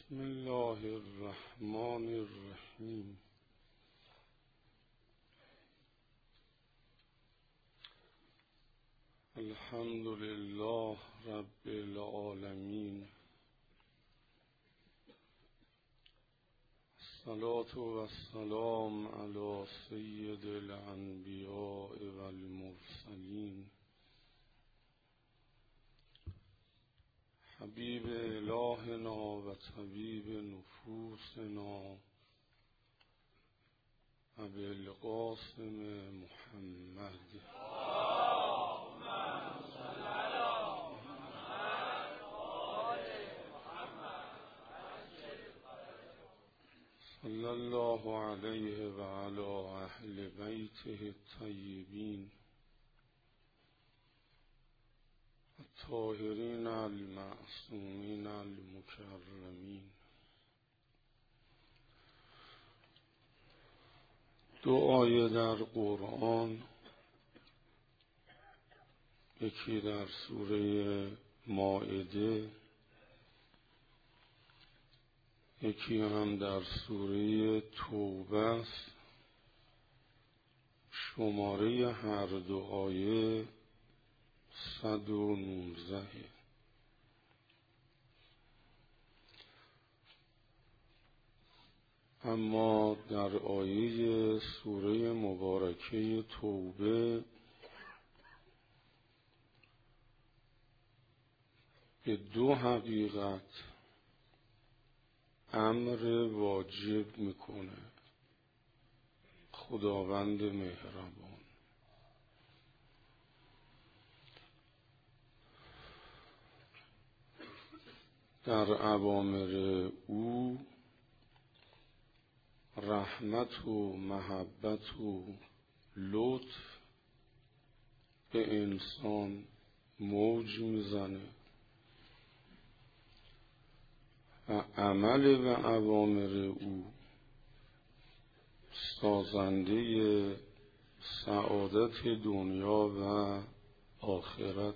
بسم الله الرحمن الرحیم. الحمد لله رب العالمین. الصلاة والسلام علی سید الانبیاء والمرسلین حبیب الهنا و طبیب نفوسنا ابوالقاسم محمد صلی الله علیه و علی اهل بیته الطیبین الطاهرین المعصومین المکرمین. دو آیه در قرآن، یکی در سوره مائده، یکی هم در سوره توبه است. شماره هر دو آیه 119. اما در آیه سوره مبارکه توبه به دو حقیقت امر واجب میکنه خداوند مهربان. در اوامر او رحمت و محبت و لطف به انسان موج میزنه و عمل به اوامر او سازنده سعادت دنیا و آخرت.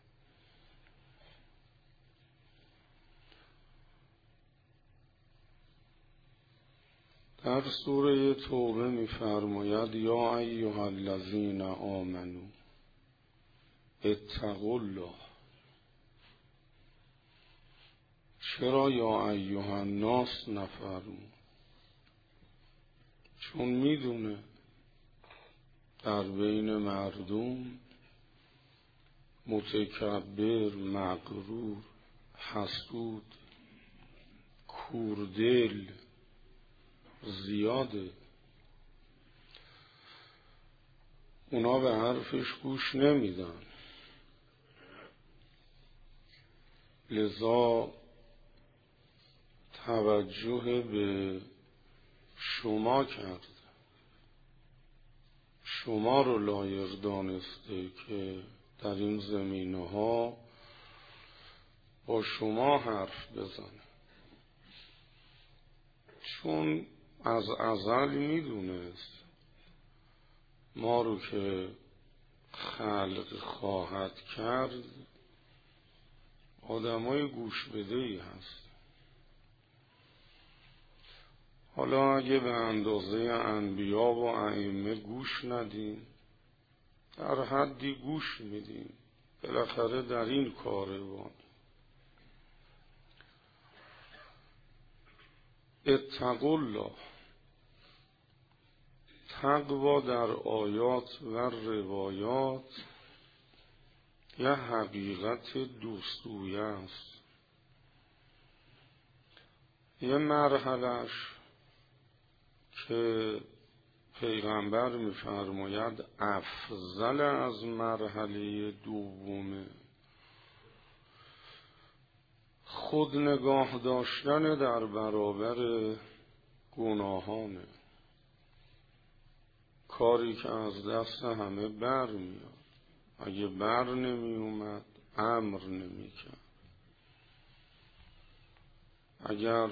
در سوره توبه می‌فرماید یا ایها الذین آمنوا اتقوا الله. چرا یا ایها الناس نفرمود؟ چون میدونه در بین مردم متکبر، مغرور، حسود، کوردل زیاده. اونا به حرفش گوش نمیدن، لذا توجه به شما کرد، شما رو لایق دانسته که در این زمینه ها با شما حرف بزنه، چون از ازل میدونست ما رو که خلق خواهد کرد آدمای گوش بدهی هست. حالا اگه به اندازه انبیا و ائمه گوش ندیم، در حدی گوش میدیم، بالاخره در این کاروان. اتقوا الله. تقوا در آیات و روایات یه حقیقت دوستویه است. یه مرحلهش که پیغمبر می‌فرماید افضل از مرحله دومه، خود نگاه داشتن در برابر گناهانه، کاری که از دست همه بر میاد. اگه بر نمی اومد امر نمی کرد، اگر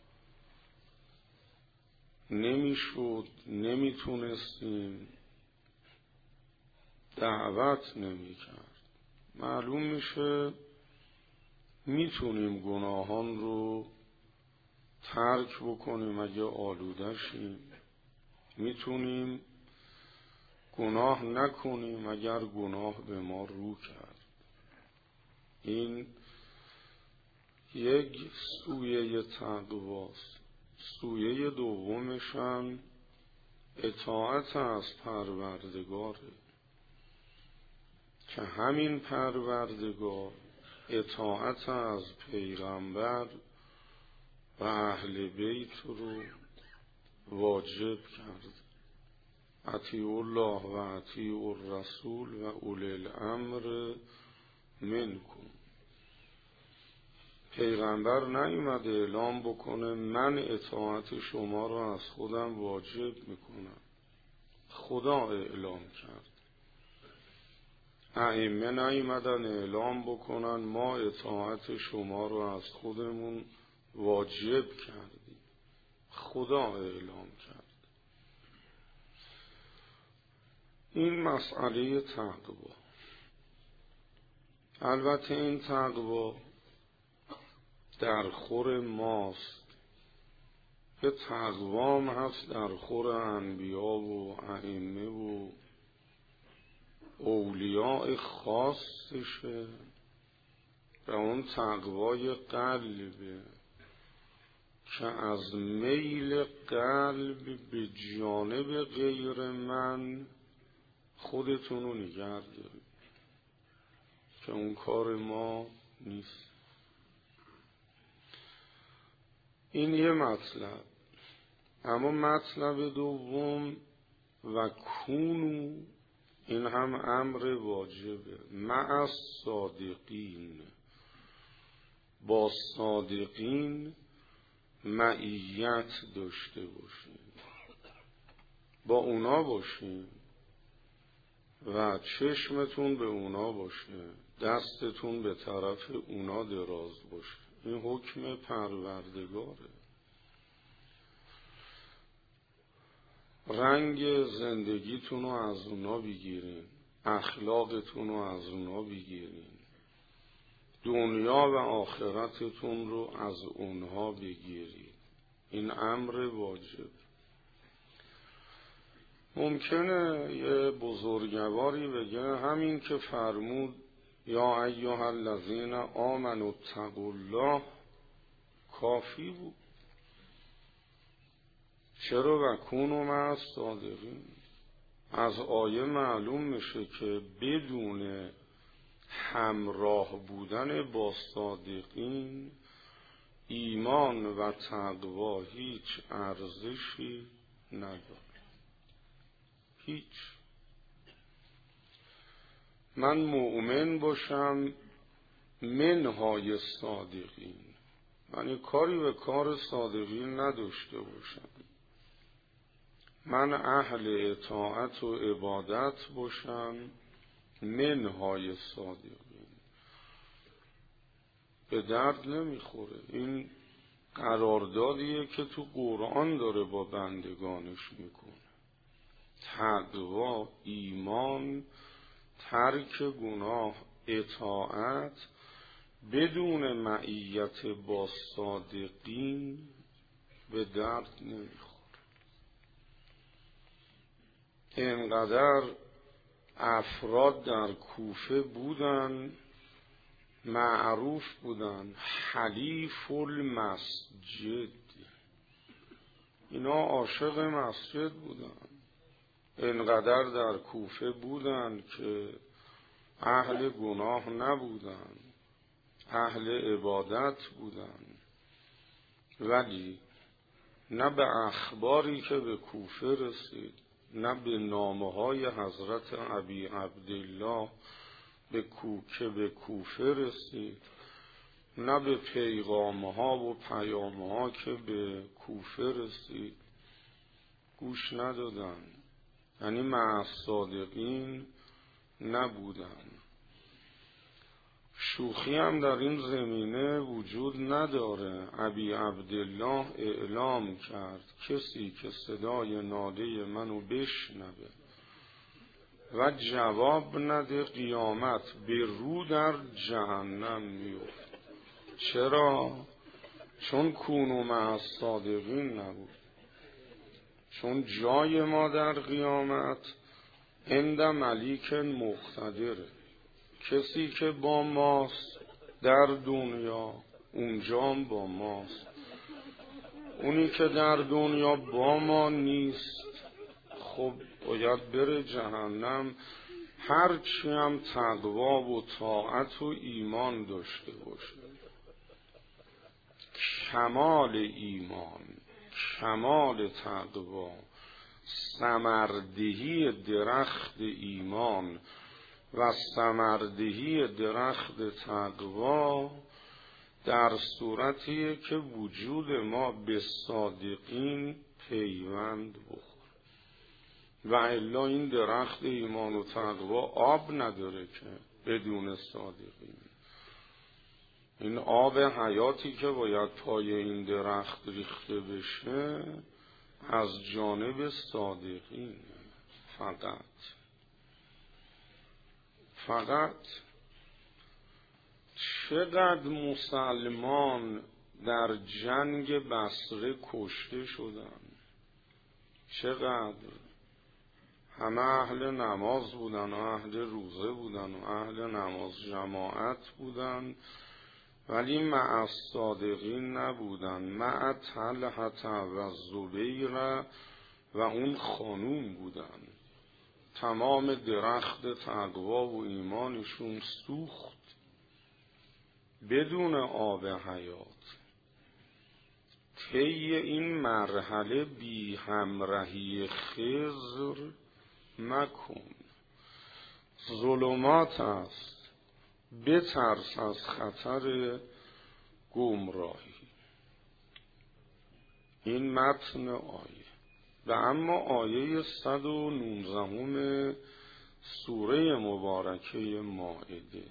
نمیشد نمیتونستیم دعوت نمی کرد. معلوم میشه میتونیم گناهان رو ترک بکنیم اگه آلوده شیم، میتونیم گناه نکنیم اگر گناه به ما رو کرد. این یک سویه تقواست. سویه دومشم اطاعت از پروردگاره که همین پروردگار اطاعت از پیغمبر و اهل بیت رو واجب کرد. اطیعوا الله و اطیعوا الرسول و اولی الامر منکم. پیغمبر نیومده اعلام بکنه من اطاعت شما رو از خودم واجب میکنم، خدا اعلام کرد. ائمه نیومدن اعلام بکنن ما اطاعت شما رو از خودمون واجب کردیم، خدا اعلام کرد. این مسئله تقوا. البته این تقوا در خور ماست، که تقوام هست در خور انبیا و ائمه و اولیاء خاصشه و اون تقوای قلبه که از میل قلب به جانب غیر من خودتون رو نگه دارید، که اون کار ما نیست. این یه مطلب. اما مطلب دوم و کونو، این هم امر واجبه. مع الصادقین، با صادقین معیت داشته باشین، با اونا باشین و چشمتون به اونا باشه، دستتون به طرف اونا دراز باشه. این حکم پروردگاره. رنگ زندگیتون رو از اونا بگیرین، اخلاقتون رو از اونا بگیرین، دنیا و آخرتتون رو از اونها بگیرید. این امر واجب. ممکنه یه بزرگواری بگه همین که فرمود یا ایها الذین آمنوا اتقوا الله کافی بود. چرا و کونوا مع الصادقین؟ از آیه معلوم میشه که بدون همراه بودن با صادقین ایمان و تقوا هیچ ارزشی نداره. هیچ. من مؤمن باشم منهای صادقین، یعنی کاری به کار صادقین نداشته باشم، من اهل اطاعت و عبادت باشم منهای صادقین، به درد نمیخوره. این قراردادیه که تو قرآن داره با بندگانش میکنه. تقوا، ایمان، ترک گناه، اطاعت بدون معیت با صادقین به درد نمیخوره. اینقدر افراد در کوفه بودن، معروف بودن حلیف المسجد، اینا عاشق مسجد بودن. اینقدر در کوفه بودن که اهل گناه نبودن، اهل عبادت بودن، ولی نه به اخباری که به کوفه رسید، نه به نامه‌های حضرت ابی عبدالله که به کوفه رسید، نه به پیغامها و پیامها که به کوفه رسید، گوش ندادن. یعنی مع الصادقین نبودن. شوخی هم در این زمینه وجود نداره. ابی عبدالله اعلام کرد کسی که صدای ناله منو بشنوه و جواب نده قیامت به رو در جهنم میفت. چرا؟ چون کونوا مع الصادقین نبود، چون جای ما در قیامت عند ملیک مقتدره. کسی که با ماست در دنیا اونجا با ماست، اونی که در دنیا با ما نیست خب باید بره جهنم، هرچی هم تقوا و طاعت و ایمان داشته باشه. کمال ایمان، کمال تقوا، ثمردهی درخت ایمان و ثمردهی درخت تقوا در صورتیه که وجود ما به صادقین پیوند بخور، و الا این درخت ایمان و تقوا آب نداره که بدون صادقین. این آب حیاتی که باید پای این درخت ریخته بشه از جانب صادقین. فقط چقدر مسلمان در جنگ بصره کشته شدن، چقدر همه اهل نماز بودن و اهل روزه بودن و اهل نماز جماعت بودن، ولی مع الصادقین نبودن، مع طلحة و زبیر و اون خانوم بودن. تمام درخت تقوا و ایمانشون سوخت بدون آب حیات. طی این مرحله بی همراهی خضر مکن. ظلمات است، بترس از خطر گمراهی. این متن آیه. و اما آیه 119 سوره مبارکه مائده،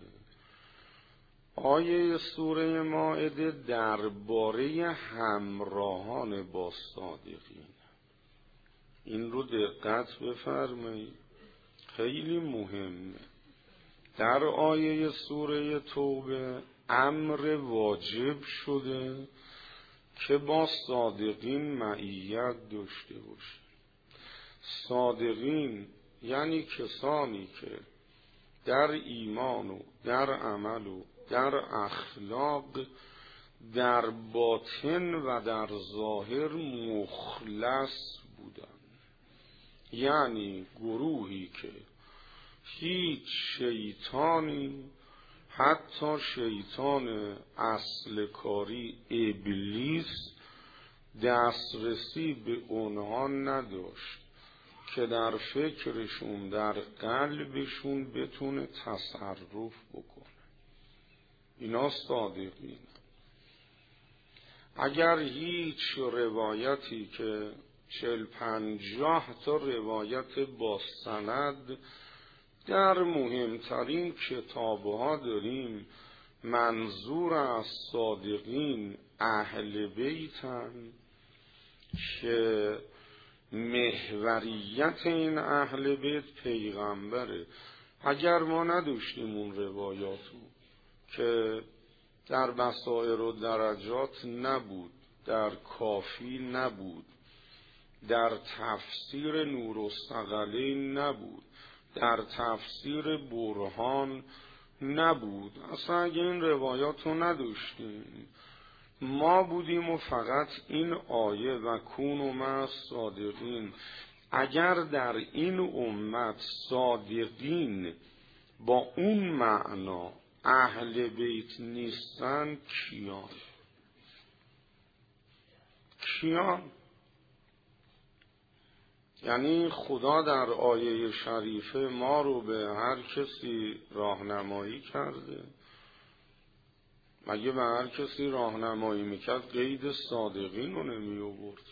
آیه سوره مائده درباره همراهان با صادقین. این رو دقت بفرمایید، خیلی مهمه. در آیه سوره توبه امر واجب شده که با صادقین معیت داشته باشه. صادقین یعنی کسانی که در ایمان و در عمل و در اخلاق در باطن و در ظاهر مخلص بودن، یعنی گروهی که هیچ شیطانی، حتی شیطان اصل کاری ابلیس، دسترسی به اونها نداشت که در فکرشون، در قلبشون بتونه تصرف بکنه. اینا صادقین. اگر هیچ روایتی که 40-50 تا روایت با سند در مهمترین کتابها داریم، منظور از صادقین اهل بیتن که محوریت این اهل بیت پیغمبره. اگر ما نداشتیم اون روایاتو که در بصائر و درجات نبود، در کافی نبود، در تفسیر نورالثقلین نبود، در تفسیر برهان نبود، اصلا اگه این روایاتو نداشتیم، ما بودیم و فقط این آیه و کونوا مع الصادقین. اگر در این امت صادقین با اون معنا اهل بیت نیستن، کیان؟ یعنی خدا در آیه شریفه ما رو به هر کسی راهنمایی کرده؟ مگه به هر کسی راهنمایی میکرد قید صادقین رو نمی آورد؟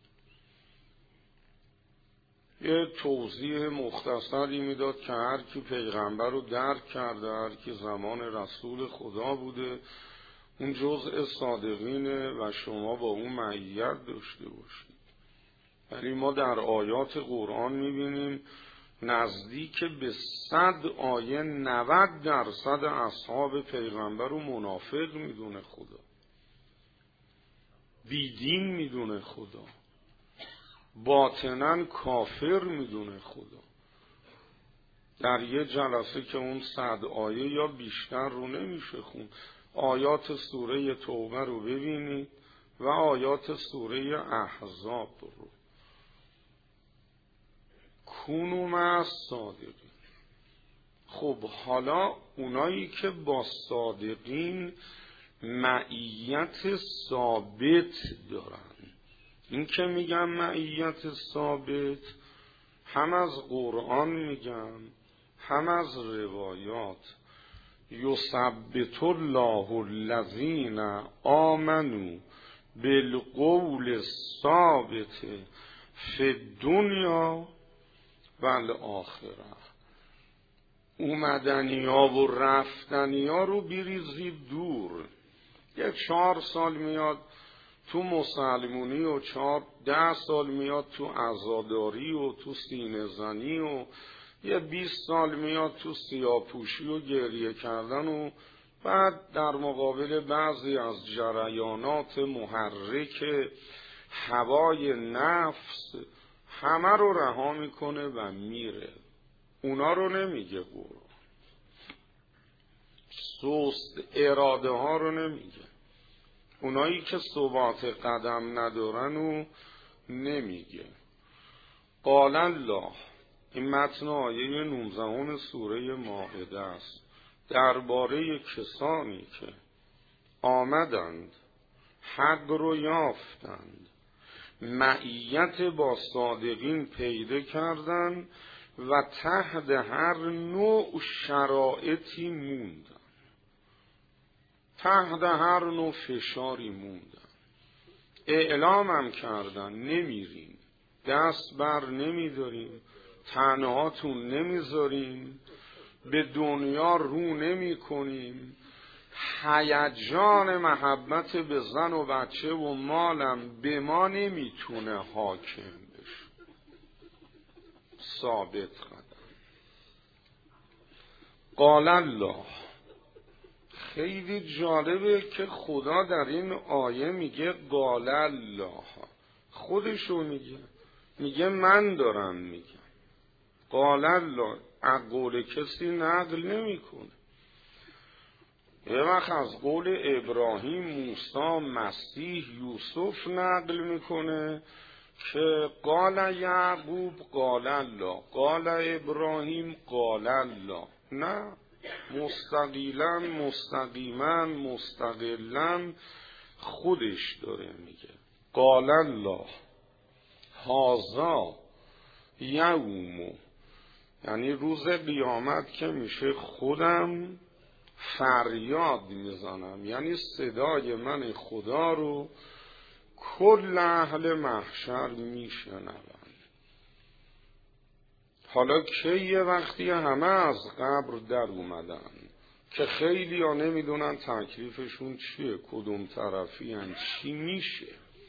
یه توضیح مختصری میداد که هر کی پیغمبر رو درک کرده، هر کی زمان رسول خدا بوده، اون جزء صادقینه و شما با اون معیت داشته باشید. ولی ما در آیات قرآن میبینیم نزدیک به 100 آیه 90% اصحاب پیغمبر رو منافق میدونه خدا. بیدین میدونه خدا، باطناً کافر میدونه خدا. در یه جلسه که اون 100 آیه یا بیشتر رو نمیشه خون. آیات سوره توبه رو ببینید و آیات سوره احزاب رو. کونو مع الصادقین. خب حالا اونایی که با صادقین معیت ثابت دارن، این که میگم معیت ثابت هم از قرآن میگم هم از روایات. یثبت الله الذین آمنوا بالقول الثابت فی الدنیا و الاخره. اومدنی ها و رفتنی ها رو بریزید دور. یه 4 سال میاد تو مسلمونی و 10 سال میاد تو عزاداری و تو سینه زنی و یه 20 سال میاد تو سیاه‌پوشی و گریه کردن و بعد در مقابل بعضی از جریانات محرک هوای نفس همه رو رها میکنه و میره. اونا رو نمیگه قرآن. سست اراده ها رو نمیگه. اونایی که ثبات قدم ندارن و نمیگه. قال الله، این متن آیه 19 سوره مائده است، درباره کسانی که آمدند حق رو یافتند، معیت با صادقین پیدا کردند و تحت هر نوع شرایطی موندن، تحت هر نوع فشاری موندن، اعلامم کردن نمیریم، دست بر نمیداریم، تنهاتون نمیذاریم، به دنیا رو نمی کنیم، هیجان محبت به زن و بچه و مالم به ما نمیتونه حاکم بشه. ثابت قدم. قال الله. خیلی جالبه که خدا در این آیه میگه قال الله، خودشو میگه من دارم میگم. قال الله از قول کسی نقل نمیکنه. یه وقت از قول ابراهیم، موسی، مسیح، یوسف نقل میکنه که قال یعقوب قال الله، قال ابراهیم قال الله. نه، مستقیلا مستقیما مستقلا خودش داره میگه. قال الله هذا یوم، یعنی روز قیامت که میشه خودم فریاد میزنم، یعنی صدای من خدا رو کل اهل محشر میشنوند. حالا که یه وقتی همه از قبر در اومدن که خیلی ها نمیدونن تکلیفشون چیه، کدوم طرفی هن، چی میشه،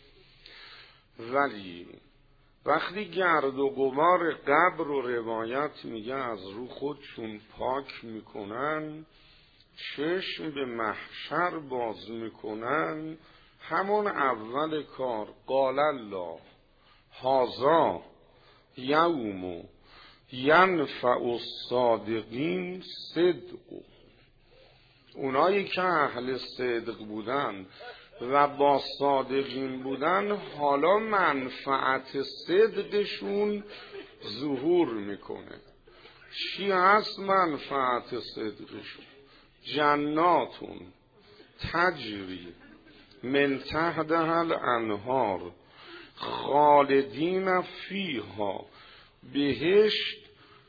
ولی وقتی گرد و غبار قبر و روایت میگه از رو خودشون پاک میکنن، چشم به محشر باز میکنن، همون اول کار قال الله هذا یوم ینفع الصادقین صدق. اونایی که اهل صدق بودن و با صادقین بودن، حالا منفعت صدقشون ظهور میکنه. چی هست منفعت صدقشون؟ جناتون تجری من تحتها الانهار خالدین فیها. بهشت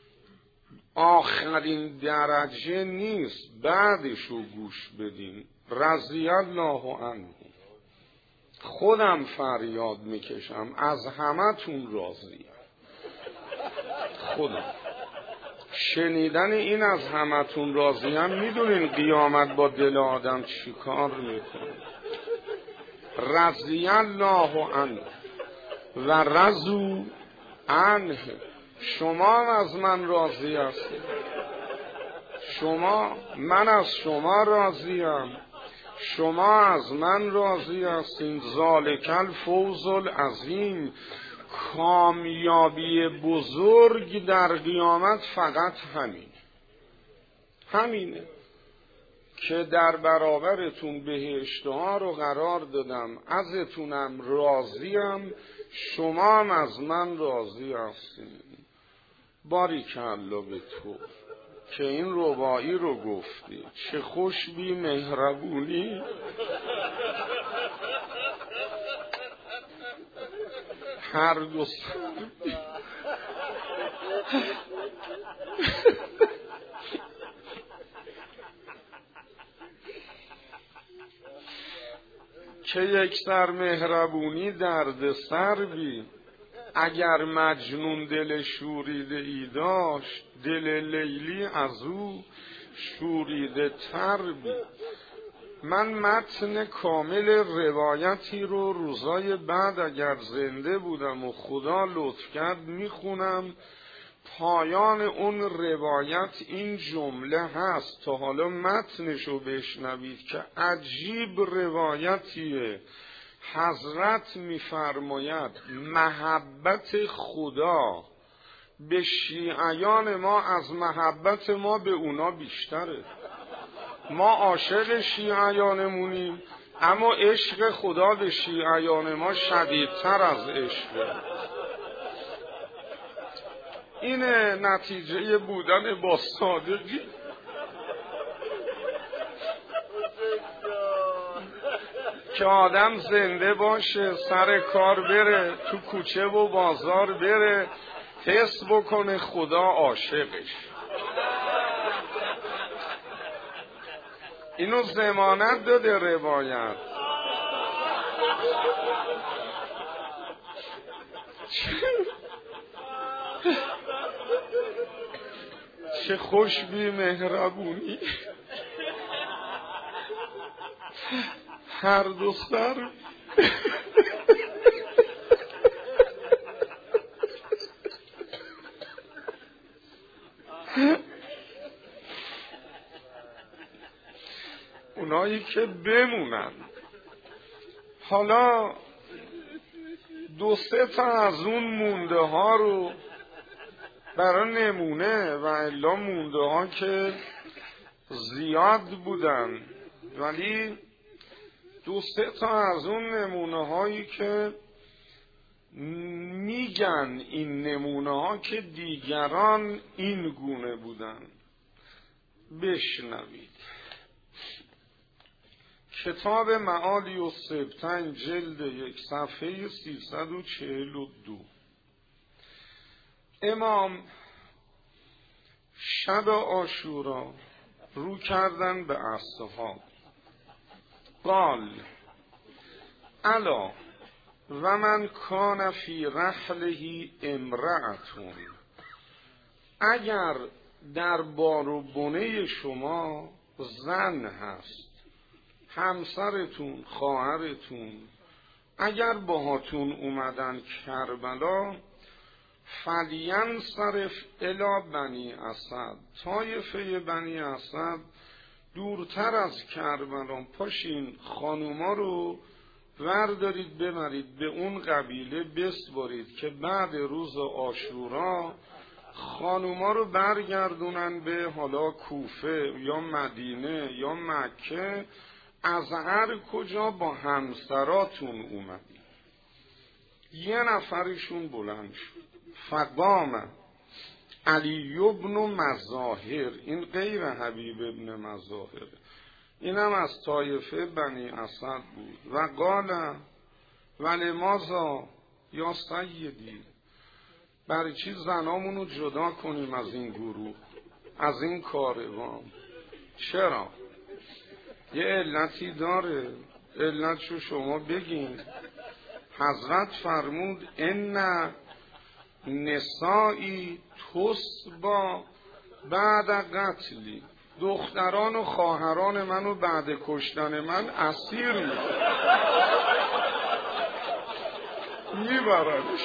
آخرین درجه نیست، بعدشو گوش بدین. رضی الله عنه. خودم فریاد میکشم از همتون راضیم. خودم شنیدن این از همتون راضیم، میدونین قیامت با دل آدم چی کار میکنه. رضی الله عنه و رضوا عنه. شما از من راضی هستید، من از شما راضیم، شما از من راضی هستین. ذالک الفوز العظیم. کامیابی بزرگ در قیامت فقط همینه که در برابرتون بهشتها رو قرار دادم، ازتونم راضیم، شما هم از من راضی هستین. باریکالله به تو که این رباعی رو گفتی. چه خوش بی مهربونی. هر دو که یک سر مهربونی درد سر بی. اگر مجنون دل شوریده ای داشت، دل لیلی از او شوریده تر بی. من متن کامل روایتی رو روزای بعد اگر زنده بودم و خدا لطف کرد میخونم. پایان اون روایت این جمله هست، تا حالا متنشو بشنوید که عجیب روایتیه. حضرت میفرماید محبت خدا به شیعیان ما از محبت ما به اونا بیشتره. ما عاشق شیعیانمونیم، اما عشق خدا به شیعیان ما شدیدتر از عشقه. اینه نتیجه بودن با صادقی. که آدم زنده باشه، سر کار بره، تو کوچه و بازار بره، حس بکنه خدا عاشقش. اینو ضمانت داده روایت. چه خوش بی مهربونی. هر دو سر اونایی که بمونن. حالا دو سه تا از اون مونده ها رو برای نمونه، و الا مونده ها که زیاد بودن، ولی دو سه تا از اون نمونه هایی که میگن این نمونه ها که دیگران این گونه بودن بشنوید. کتاب معالی السبطین جلد 1 صفحه 342. امام شب عاشورا رو کردن به اصحاب. قال الا و من کان فی رحله امرأتون. اگر در بار و بنه شما زن هست، همسرتون، خواهرتون، اگر باهاتون اومدن کربلا، فلینصرف الی بنی اسد. طایفه بنی اسد دورتر از کربلا، پاشین خانوما رو وردارید ببرید به اون قبیله بسپارید که بعد روز عاشورا خانوما رو برگردونن به حالا کوفه یا مدینه یا مکه، از هر کجا با همسراتون اومدید. یه نفرشون بلند شد. فقام علی ابن مظاهر، این غیر حبیب ابن مظاهر، اینم از طایفه بنی اسد بود. و قال ولماذا یا سیدی، برای چی زنامونو جدا کنیم از این گروه، از این کاروان؟ چرا؟ یه علتی داره، علتشو شما بگین. حضرت فرمود ان نسائی تصبا بعد قتلی. دختران و خواهران منو بعد کشتن من اسیر میبرنش.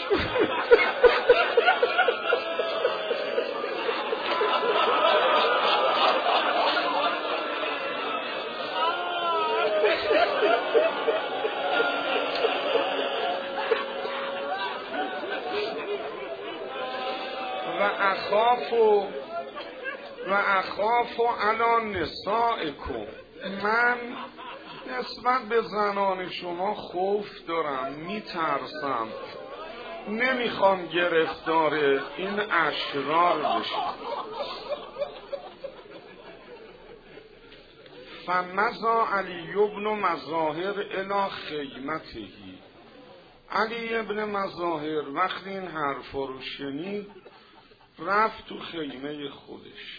و اخاف علی نسائکم، من نسبت به زنان شما خوف دارم، میترسم، نمیخوام گرفتار این اشرار بشم. فمضا علی بن مظاهر الی خیمته، علی ابن مظاهر وقتی این حرفا رو شنید رفت تو خیمه خودش.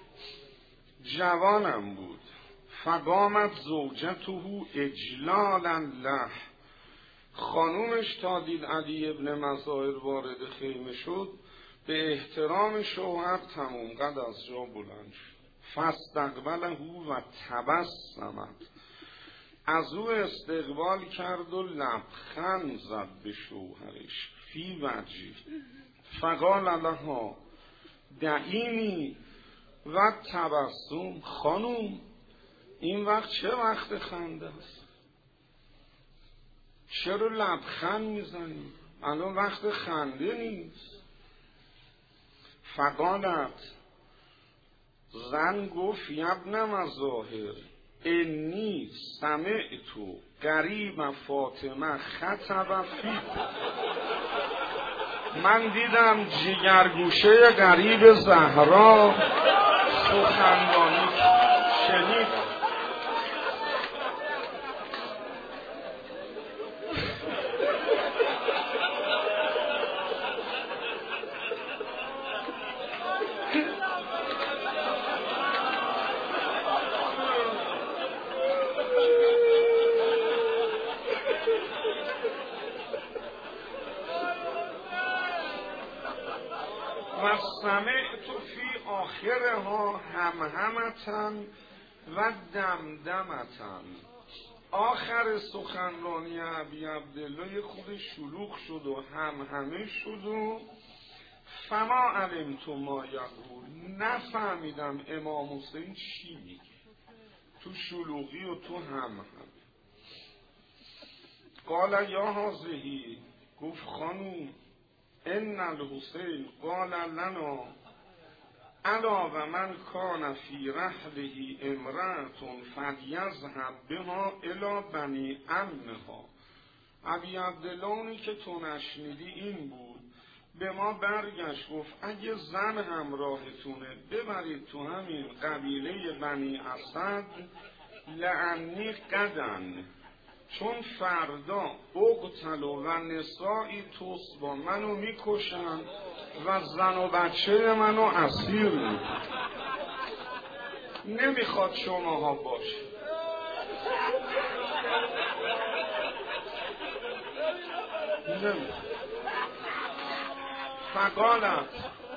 جوانم بود. فقامت زوجته اجلالا له، خانومش تا دید علی ابن مظاهر وارد خیمه شد به احترام شوهر تموم قد از جا بلند شد. فاستقبله و تبسمت، از او استقبال کرد و لبخند زد به شوهرش فی وجهی. فقال لها دعینی و تبسم، خانوم این وقت چه وقت خنده است؟ چرا لبخند میزنی؟ الان وقت خنده نیست. فقالت، زن گفت یبن مظاهر انی سمعت قریب فاطمه خطب فیکم، من دیدم جگرگوشه قریب زهرا سخنرانی شنید. و سمعت فی آخرها همهمتن و دمدمتن، آخر سخنرانی ابی عبدالله خود شلوغ شد و همهمه شد و فما علمت ما یقول، نفهمیدم امام حسین چی میگه تو شلوغی و تو همهمه. قال یا هذه، گفت خانوم ان الحسین قال لنا الا و من کان فی رحله امرأة فلیذهب بها الی بنی عمها. ابی عبدالله اونی که تو نشنیدی این بود، به ما برگشت گفت اگه زن همراهتونه ببرید تو همین قبیله بنی اسد، لعنی قدن، چون فردا اقتل و نسائی تصبا، منو میکشن و زن و بچه منو اسیر میکنن. نمیخواد شماها باشه. نمیخواد. فقالت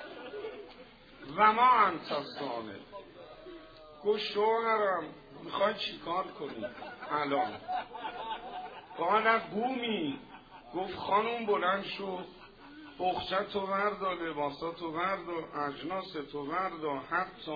و ما انت صانع، گفت شوهرم میخوای چی کار کنی الان؟ قالت قومی، گفت خانوم بلند شو، بخچتو وردار، لباساتو وردار، اجناستو وردار، حتی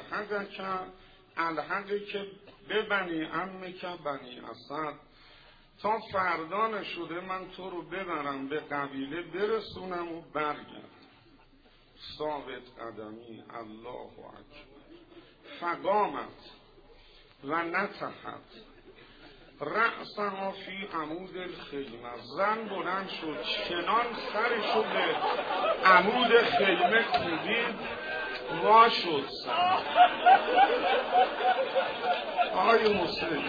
الحقه که ببنی عمه که بنی اسد، تا فردا نشده من تو رو ببرم به قبیله برسونم و برگرد. ثابت قدمی الله اکبر. فقامت و نتحت رأسها فی عمود الخیمه، زن بلند شد چنان سرشو به عمود خیمه کوبید وا شد سر. آقای حسین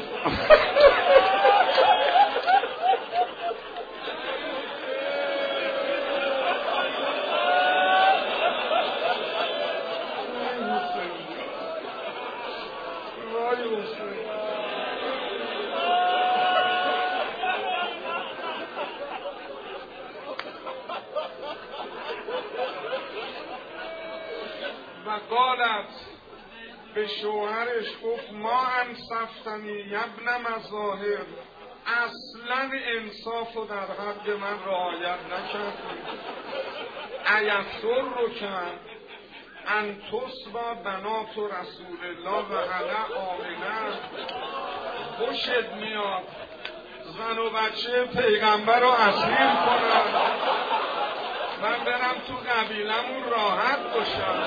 قالت، به شوهرش گفت ما انصفتنی یبن مظاهر، اصلا انصاف رو در حق من رعایت نکردی. ایسر رو کرد ان تصبا بنات رسول الله و علی آمنه، خوشت میاد زن و بچه پیغمبر رو اسیر کنن، من برم تو قبیلمون راحت باشم.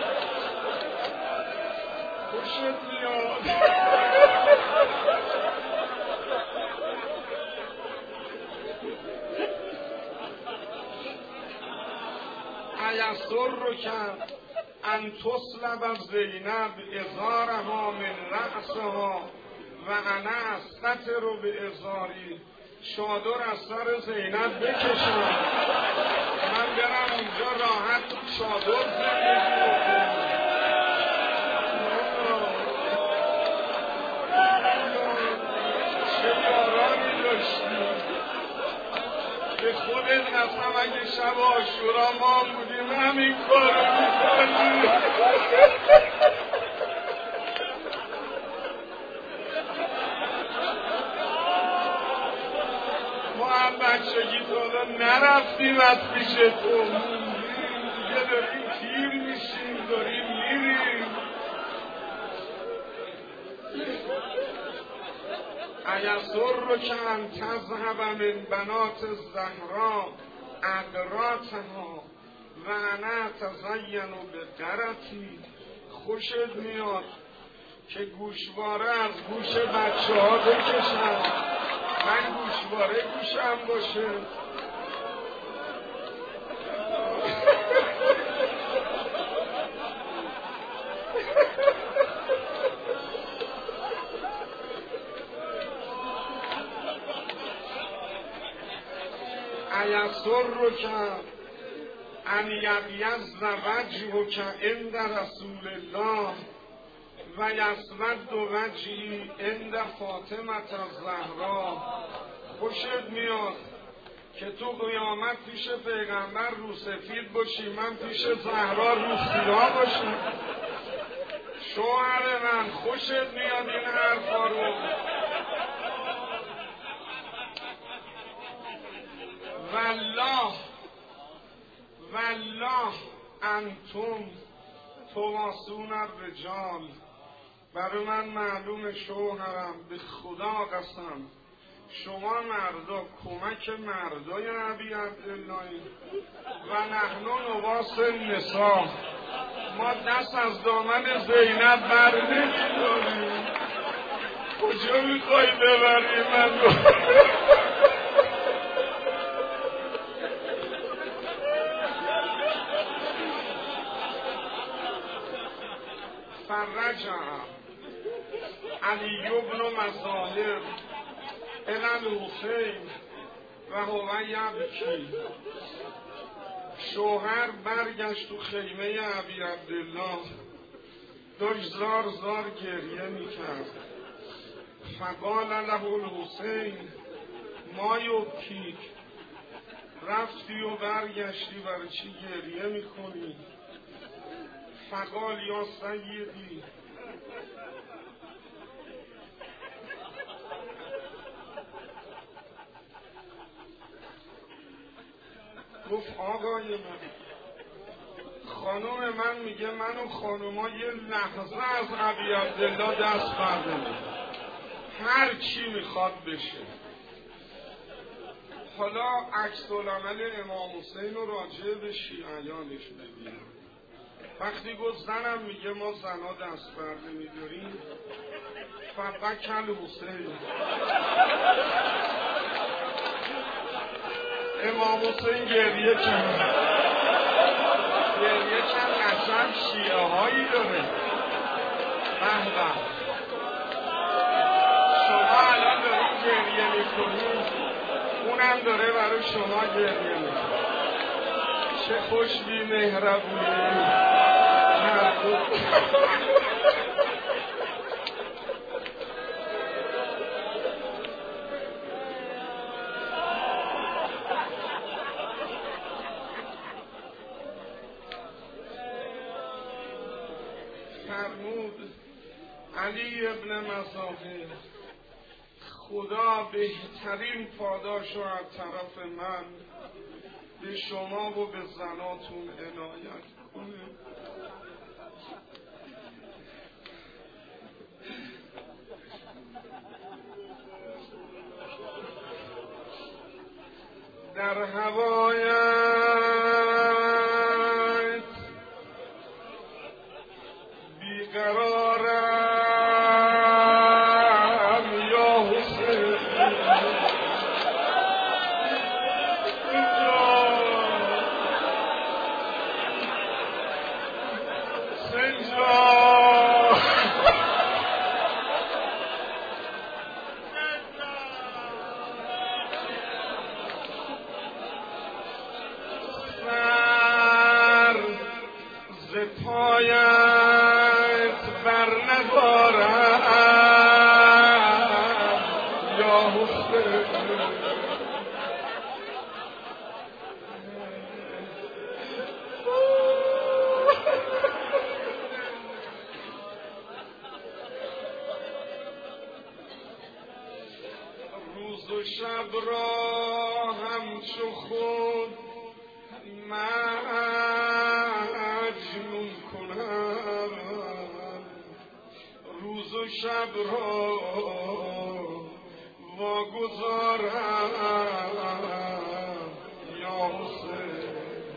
خوشت میاد؟ ایسر کرد ان تسلب زینب ازارها من رأسها و انا استتر به ازاری. چادر از سر زینب بکشم، من برم اونجا راحت چادر زندگی بکنم. چه یارانی داشتی، به خودت قسم اگه شب عاشورا ما بودیم همین کارو می‌کردیم. ما هم بچگی تا نرفتیم از پیش تو، دیگه داریم پیر میشیم، داریم میریم. ایسرک ان تذهب من بنات الزهراء اقراتها و انا اتزین بقرتی. خوشت میاد که گوشواره از گوش بچه ها بکشم، من گوشواره گوشم باشه. ایسرک ان یبیض وجهک عند رسول الله و یسود وجهی عند فاطمه الزهراء. خوشت میاد که تو قیامت پیش پیغمبر رو سفید باشی، من پیش زهرا رو سیاه باشم. شوهر من خوشت میاد این حرفا رو؟ والله انتم تواسون الرجال. برای من معلوم شوهرم، به خدا قسم شما مردا کمک مردای ابی عبدالله و نحن نواس النساء. ما دست از دامن زینب بر نمی‌داریم. کجا میخوای ببری منو؟ فرجع علی بن مظاهر الی الحسین و هو یبکی. شوهر برگشت تو خیمه ابی عبدالله، داشت زار زار گریه میکرد. فقال له الحسین ما یبکیک، رفتی و برگشتی برای چی گریه میکنی؟ فقال یا سیدی گفت آقای من، خانم من میگه من و خانوما یه لحظه از ابی عبدالله دست برداریم، هر چی میخواد بشه. حالا عکس العمل امام حسین رو راجع به شیعیانش ببینیم. وقتی گفت زنم میگه ما زنا دست برده میداریم، فبکل حسین، امام حسین گریه کرد. گریه کرد قشنگ شیعه هایی داره. به به، شما الان داریم گریه میکنیم، اونم داره برای شما گریه میکنه. چه خوش بی مهربونه. فرمود علی ابن مظاهر خدا بهترین پاداشو از طرف من به شما و به زناتون عنایت کنه. در هوایت بیقرارم یا حسین پایت بر ندارم یا حسین روز و شب را همچو خود مجنون کنم روز و شب را واگذارم یا حسین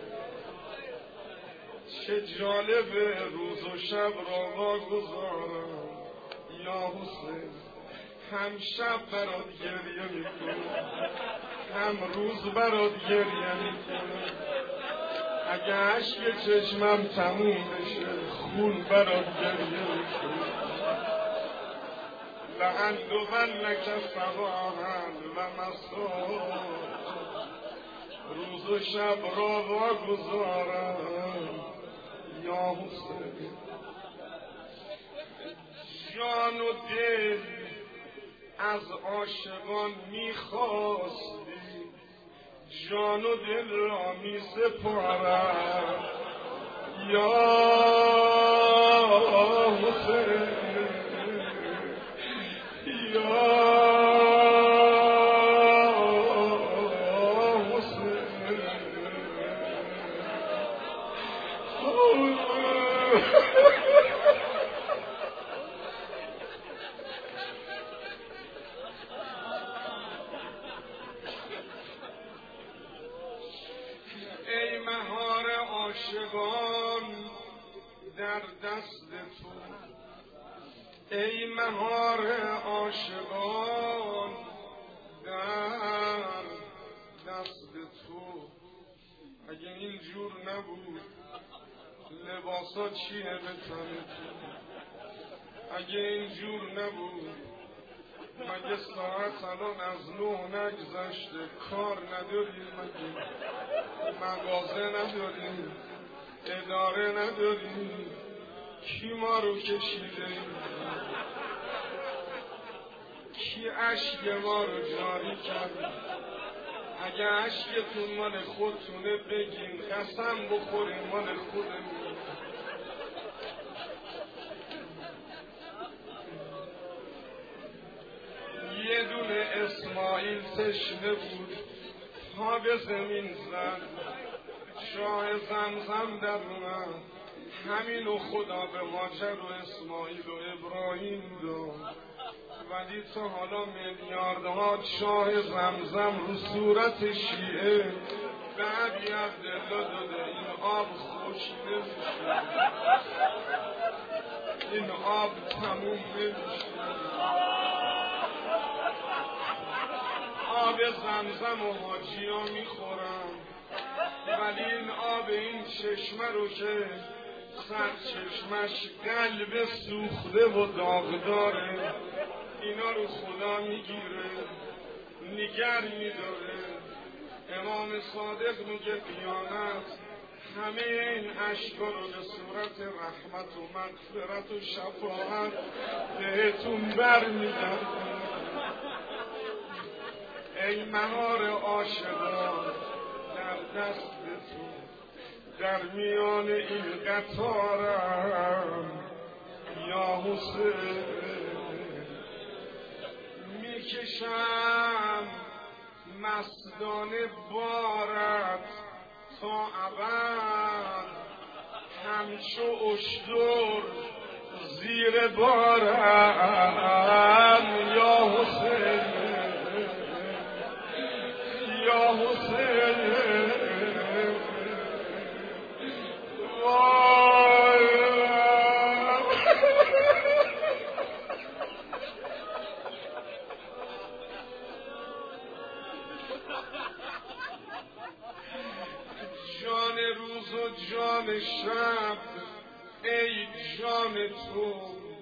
چه جالبه روز و شب را واگذارم یا حسین هم شب برات گریه میکنم هم روز برات گریه میکنم اگه عشق چشمم تموم بشه خون برات گریه میکنم لأندونک صباحا و مساء روز و شب را واگذارم یا حسین جان و دل از عاشقان میخواستی جان و دل را می سپارم یا حسین یا عاشقان در دست تو ای مهار عاشقان در دست تو اگه اینجور نبود لباسا چیه به تن تو اگه اینجور نبود مگه ساعت الان از 9 نگذشته کار نداریم مگه مغازه نداریم اداره نداریم کی ما رو کشیده کی اشک ما رو جاری کرده اگه اشکتون مال خودتونه بگین قسم بخوریم مال خودمون یه دونه اسماعیل تشنه بود پا به زمین زد شاه زمزم در اومد همینو خدا به هاجر و اسماعیل و ابراهیم داد ولی تا حالا میلیاردها شاه زمزم رو صورت شیعه به ابی عبدالله داده این آب خوش نمیشه این آب تموم نمیشه آب زمزم و حاجی ها میخورم ولی این آب این چشمه رو که سر چشمش قلب سوخته و داغداره اینا رو خدا میگیره نگر میداره امام صادق میگه قیامت همه این اشکا رو به صورت رحمت و مغفرت و شفاعت بهتون برمیگردن ای مهار عاشقان در دستتون در میان این قطارم یا حسین میکشم مستانه بارت تا ابد همچو اشتر زیر بارم یا حسین یا حسین جان روز و جان شب ای جان تو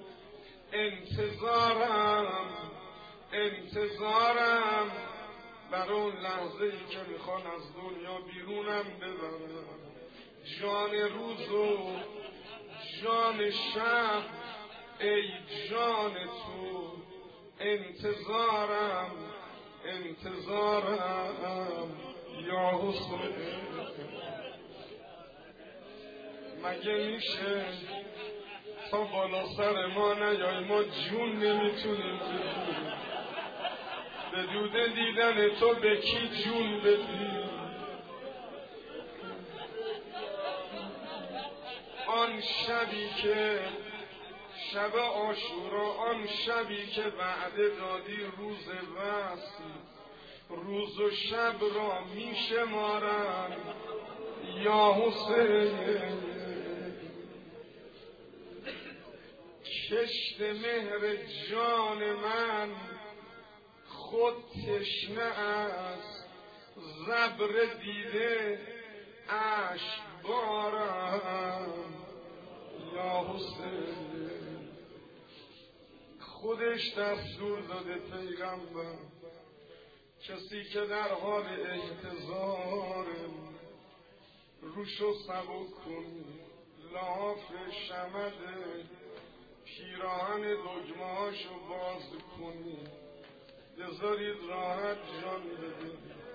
انتظارم بر اون لحظه ای که میخوان از دنیا بیرونم ببرم. جان روز و جان شب ای جان تو انتظارم یا حسین. مگه میشه تا بالا سر ما نیای ما جون نمیتونیم بدیم؟ به دوده دیدن تو به کی جون بدیم؟ آن شبی که شب عاشورا، آن شبی که وعده دادی روز وصل، روز و شب را میشمارم یا حسین. کشت مهر جان من خود تشنه است، زبر دیده اشک بارم یا حسین. خودش دستور داده پیغمبر کسی که در حال احتضار روشو سبک کنی، لاف شمده پیراهن دگمهاشو باز کنی، بذارید راحت جان بده.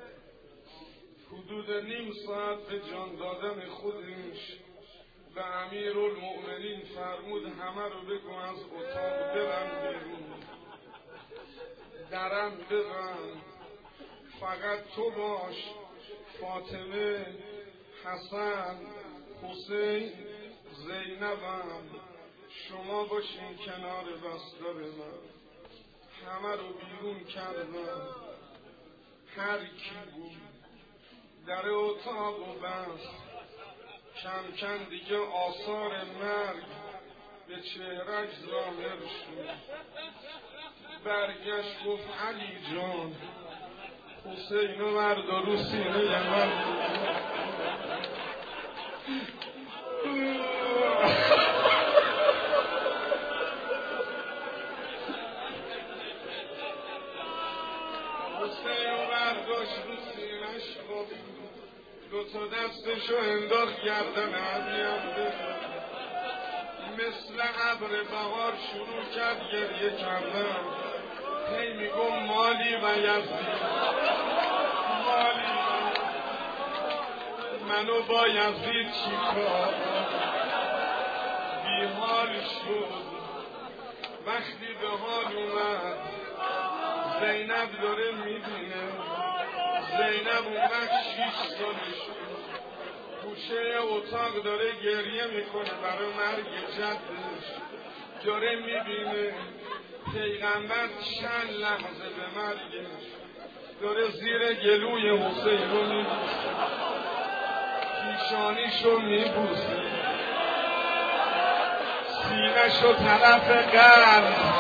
حدود نیم ساعت به جان دادن خودش به امیرالمؤمنین فرمود همه رو بگو از اتاق برن بیرون، درم ببند، فقط تو باش، فاطمه، حسن، حسین، زینبم، شما باشین کنار بستر من. همه رو بیرون کردم، هر کی بود در اتاق و بست. کم کم دیگه آثار مرگ به چهرش ظاهر شد. برگشت گفت علی جان حسین و مرد و رو سینه من حسین و برداشت رو سینهش گفت، دوتا دستشو انداخت گردن عبیم، مثل ابر بهار شروع کرد گریه کردن. هی میگم مالی و یزدی، مالی منو با یزید چی کار. بی حال شد. وقتی به حال اومد زینب داره میبینه، زینب اون وقت 6 سالش گوشه اتاق داره گریه میکنه برای مرگ جدش، داره میبینه پیغمبر چند لحظه به مرگش داره زیر گلوی حسین رو میبوسه، پیشانیشو میبوسه، سینه‌شو طرف قلب